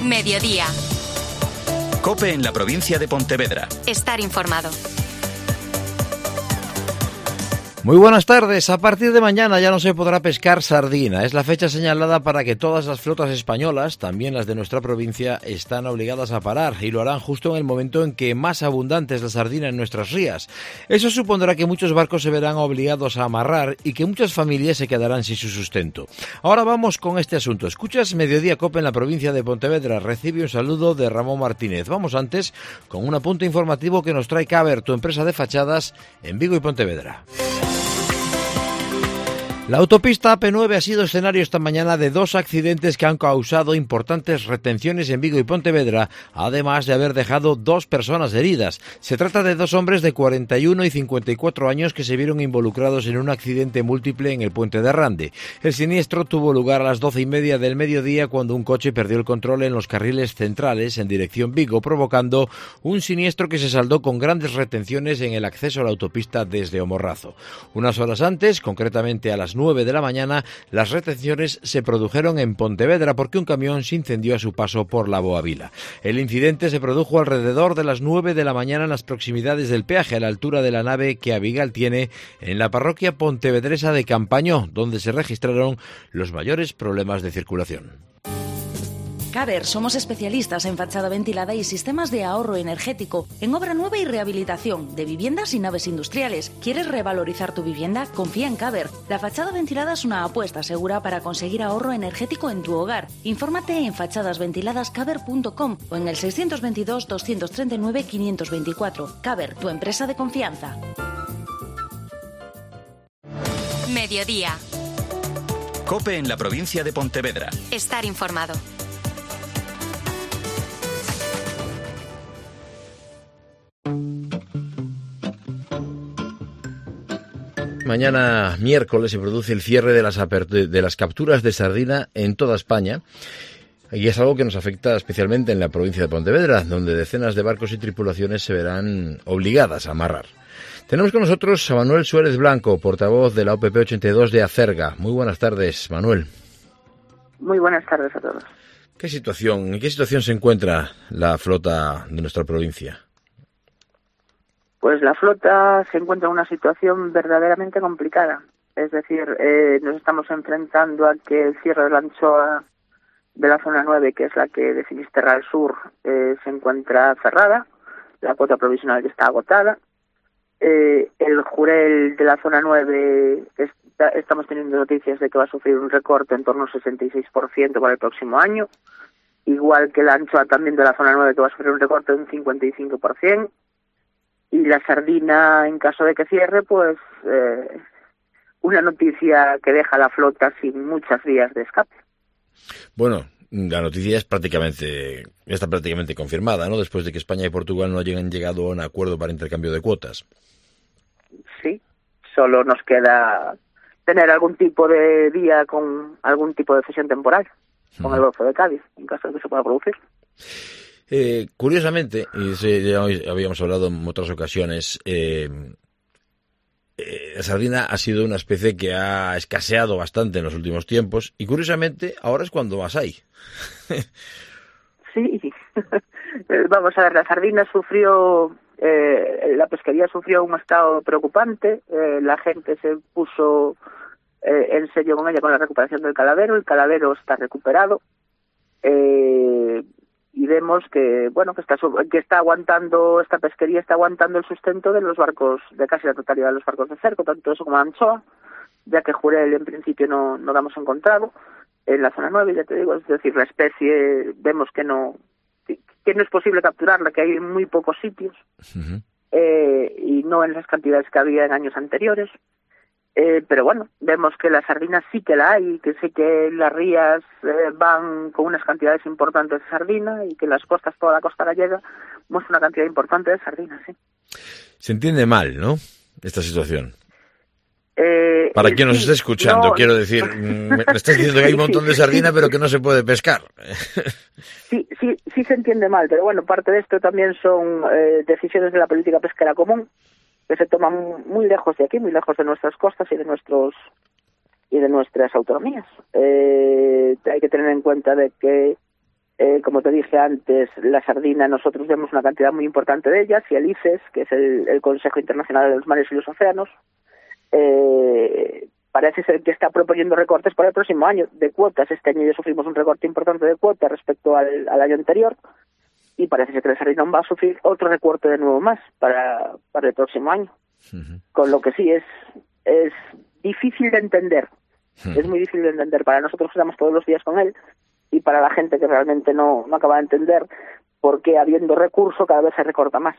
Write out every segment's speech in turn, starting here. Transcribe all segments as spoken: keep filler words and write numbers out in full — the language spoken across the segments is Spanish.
Mediodía. COPE en la provincia de Pontevedra. Estar informado. Muy buenas tardes. A partir de mañana ya no se podrá pescar sardina. Es la fecha señalada para que todas las flotas españolas, también las de nuestra provincia, están obligadas a parar y lo harán justo en el momento en que más abundante es la sardina en nuestras rías. Eso supondrá que muchos barcos se verán obligados a amarrar y que muchas familias se quedarán sin su sustento. Ahora vamos con este asunto. Escuchas Mediodía COPE en la provincia de Pontevedra. Recibe un saludo de Ramón Martínez. Vamos antes con un apunte informativo que nos trae Caber, tu empresa de fachadas en Vigo y Pontevedra. La autopista A P nueve ha sido escenario esta mañana de dos accidentes que han causado importantes retenciones en Vigo y Pontevedra, además de haber dejado dos personas heridas. Se trata de dos hombres de cuarenta y uno y cincuenta y cuatro años que se vieron involucrados en un accidente múltiple en el puente de Rande. El siniestro tuvo lugar a las doce y media del mediodía cuando un coche perdió el control en los carriles centrales en dirección Vigo, provocando un siniestro que se saldó con grandes retenciones en el acceso a la autopista desde Omorrazo. Unas horas antes, concretamente a las nueve de la mañana, las retenciones se produjeron en Pontevedra porque un camión se incendió a su paso por la Boavila. El incidente se produjo alrededor de las nueve de la mañana en las proximidades del peaje, a la altura de la nave que Avigal tiene en la parroquia pontevedresa de Campañó, donde se registraron los mayores problemas de circulación. Caber, somos especialistas en fachada ventilada y sistemas de ahorro energético, en obra nueva y rehabilitación de viviendas y naves industriales. ¿Quieres revalorizar tu vivienda? Confía en Caber. La fachada ventilada es una apuesta segura para conseguir ahorro energético en tu hogar. Infórmate en fachadas ventiladas caber punto com o en el seiscientos veintidós, doscientos treinta y nueve, quinientos veinticuatro. Caber, tu empresa de confianza. Mediodía. COPE en la provincia de Pontevedra. Estar informado. Mañana miércoles se produce el cierre de las, de las capturas de sardina en toda España y es algo que nos afecta especialmente en la provincia de Pontevedra, donde decenas de barcos y tripulaciones se verán obligadas a amarrar. Tenemos con nosotros a Manuel Suárez Blanco, portavoz de la O P P ochenta y dos de Acerga. Muy buenas tardes, Manuel. Muy buenas tardes a todos. ¿Qué situación, ¿En qué situación se encuentra la flota de nuestra provincia? Pues la flota se encuentra en una situación verdaderamente complicada. Es decir, eh, nos estamos enfrentando a que el cierre de la anchoa de la zona nueve, que es la que de Finisterra al sur, eh, se encuentra cerrada. La cuota provisional ya está agotada. Eh, el jurel de la zona nueve, está, estamos teniendo noticias de que va a sufrir un recorte en torno al sesenta y seis por ciento para el próximo año. Igual que la anchoa también de la zona nueve, que va a sufrir un recorte de un cincuenta y cinco por ciento. Y la sardina, en caso de que cierre, pues eh, una noticia que deja a la flota sin muchas vías de escape. Bueno, la noticia es prácticamente está prácticamente confirmada, ¿no? Después de que España y Portugal no hayan llegado a un acuerdo para intercambio de cuotas. Sí, solo nos queda tener algún tipo de vía con algún tipo de cesión temporal, con uh-huh. el Golfo de Cádiz, en caso de que se pueda producir. Eh, curiosamente, y ya habíamos hablado en otras ocasiones, eh, eh, la sardina ha sido una especie que ha escaseado bastante en los últimos tiempos y curiosamente ahora es cuando más hay. Sí, vamos a ver, la sardina sufrió, eh, la pesquería sufrió un estado preocupante, eh, la gente se puso eh, en serio con ella con la recuperación del caladero, el caladero está recuperado. Eh, y vemos que bueno que está que está aguantando esta pesquería está aguantando el sustento de los barcos, de casi la totalidad de los barcos de cerco, tanto eso como la anchoa, ya que jurel en principio no no lo hemos encontrado en la zona nueve, ya te digo, es decir, la especie vemos que no que no es posible capturarla, que hay muy pocos sitios. Uh-huh. eh, y no en las cantidades que había en años anteriores. Eh, pero bueno, vemos que la sardina sí que la hay, que sí que las rías eh, van con unas cantidades importantes de sardina y que las costas, toda la costa gallega, muestra una cantidad importante de sardina, sí. Se entiende mal, ¿no?, esta situación. Eh, Para eh, quien nos sí, esté escuchando, no, quiero decir, me estás diciendo que hay un montón de sardina pero que no se puede pescar. Sí, sí, sí se entiende mal, pero bueno, parte de esto también son eh, decisiones de la política pesquera común, que se toman muy lejos de aquí, muy lejos de nuestras costas y de nuestros y de nuestras autonomías. Eh, hay que tener en cuenta de que Eh, como te dije antes, la sardina, nosotros vemos una cantidad muy importante de ellas, y el I C E S, que es el, el Consejo Internacional de los Mares y los Océanos, eh, parece ser que está proponiendo recortes para el próximo año de cuotas. Este año ya sufrimos un recorte importante de cuotas respecto al, al año anterior, y parece ser que la sardina va a sufrir otro recorte de nuevo más para, para el próximo año. Uh-huh. Con lo que sí es, es difícil de entender, uh-huh. es muy difícil de entender para nosotros que estamos todos los días con él, y para la gente que realmente no, no acaba de entender por qué, habiendo recurso, cada vez se recorta más.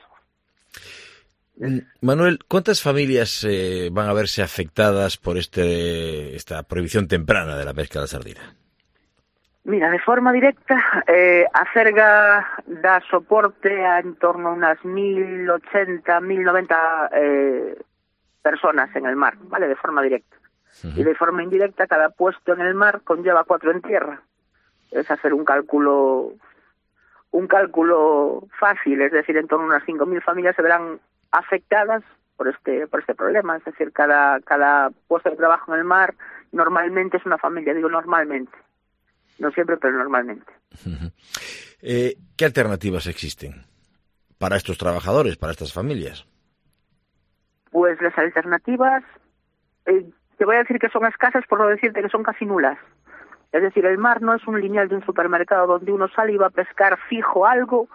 Manuel, ¿cuántas familias eh, van a verse afectadas por este esta prohibición temprana de la pesca de la sardina? Mira, de forma directa, eh, Acerga da soporte a en torno a unas mil ochenta, mil noventa eh, personas en el mar, ¿vale? De forma directa. Uh-huh. Y de forma indirecta, cada puesto en el mar conlleva cuatro en tierra. Es hacer un cálculo un cálculo fácil, es decir, en torno a unas cinco mil familias se verán afectadas por este por este problema. Es decir, cada cada puesto de trabajo en el mar normalmente es una familia, digo normalmente, no siempre, pero normalmente. Uh-huh. Eh, ¿Qué alternativas existen para estos trabajadores, para estas familias? Pues las alternativas, eh, te voy a decir que son escasas, por no decirte que son casi nulas. Es decir, el mar no es un lineal de un supermercado donde uno sale y va a pescar fijo algo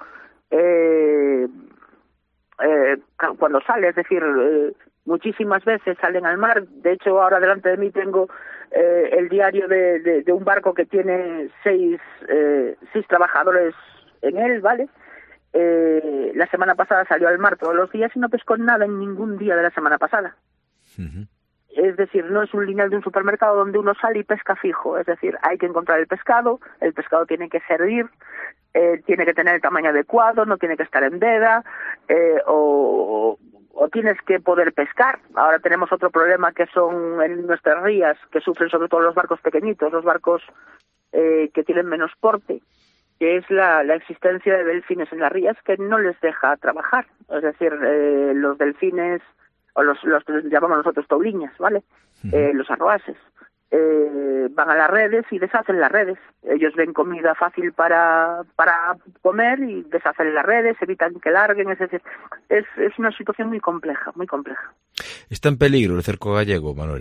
eh, eh, cuando sale. Es decir, eh, muchísimas veces salen al mar. De hecho, ahora delante de mí tengo eh, el diario de, de, de un barco que tiene seis, eh, seis trabajadores en él, ¿vale? Eh, la semana pasada salió al mar todos los días y no pescó nada en ningún día de la semana pasada. Uh-huh. Es decir, no es un lineal de un supermercado donde uno sale y pesca fijo. Es decir, hay que encontrar el pescado, el pescado tiene que servir, eh, tiene que tener el tamaño adecuado, no tiene que estar en veda, eh, o, o tienes que poder pescar. Ahora tenemos otro problema que son en nuestras rías, que sufren sobre todo los barcos pequeñitos, los barcos eh, que tienen menos porte, que es la, la existencia de delfines en las rías que no les deja trabajar. Es decir, eh, los delfines, o los, los que llamamos nosotros tauliñas, ¿vale? Uh-huh. Eh, los arroases, eh, van a las redes y deshacen las redes. Ellos ven comida fácil para para comer y deshacen las redes, evitan que larguen, es decir, es, es una situación muy compleja, muy compleja. ¿Está en peligro el cerco gallego, Manuel?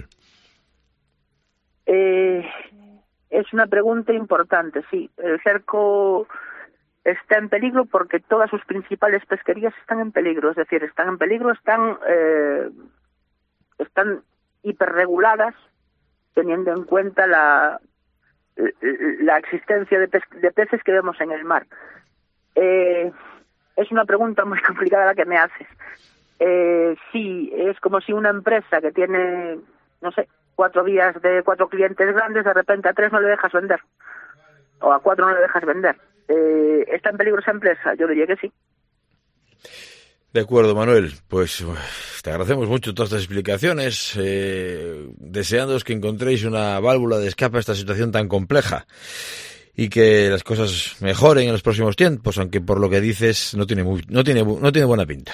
Eh, es una pregunta importante, sí. El cerco está en peligro porque todas sus principales pesquerías están en peligro, es decir, están en peligro, están eh, están hiperreguladas, teniendo en cuenta la la existencia de, pe- de peces que vemos en el mar. Eh, es una pregunta muy complicada la que me haces. Eh, sí, es como si una empresa que tiene, no sé, cuatro días de cuatro clientes grandes, de repente a tres no le dejas vender, o a cuatro no le dejas vender. Eh, ¿Está en peligro esa empresa? Yo diría que sí. De acuerdo, Manuel. Pues te agradecemos mucho todas estas explicaciones, eh, deseándoos que encontréis una válvula de escape a esta situación tan compleja y que las cosas mejoren en los próximos tiempos, aunque por lo que dices no tiene muy, no tiene no tiene buena pinta.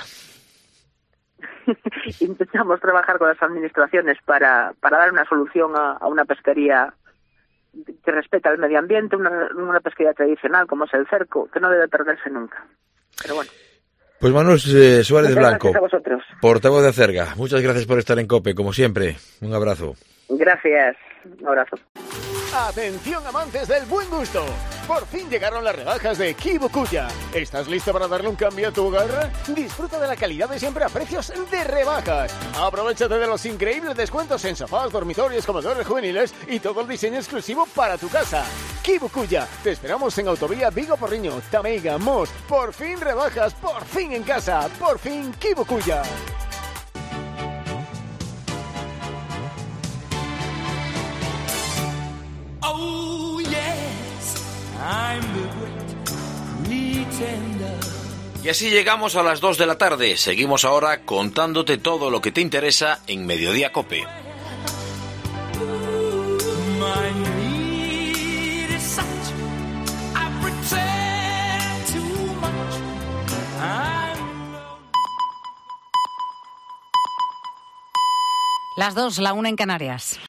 Intentamos trabajar con las administraciones para para dar una solución a, a una pesquería que respeta el medio ambiente, una, una pesquería tradicional como es el cerco, que no debe perderse nunca. Pero bueno. Pues Manuel eh, Suárez Muchas Blanco, gracias a vosotros. portavoz de Acerga. Muchas gracias por estar en COPE, como siempre. Un abrazo. Gracias. Un abrazo. Atención, amantes del buen gusto. Por fin llegaron las rebajas de Kibukuya. ¿Estás listo para darle un cambio a tu hogar? Disfruta de la calidad de siempre a precios de rebajas. Aprovéchate de los increíbles descuentos en sofás, dormitorios, comedores juveniles y todo el diseño exclusivo para tu casa. Kibukuya. Te esperamos en Autovía Vigo Porriño, Tameiga, Mos. Por fin rebajas, por fin en casa. Por fin Kibukuya. Oh yes, I'm the great pretender. Y así llegamos a las dos de la tarde. Seguimos ahora contándote todo lo que te interesa en Mediodía COPE. My need is such, I pretend too much. I'm Las dos, la una en Canarias.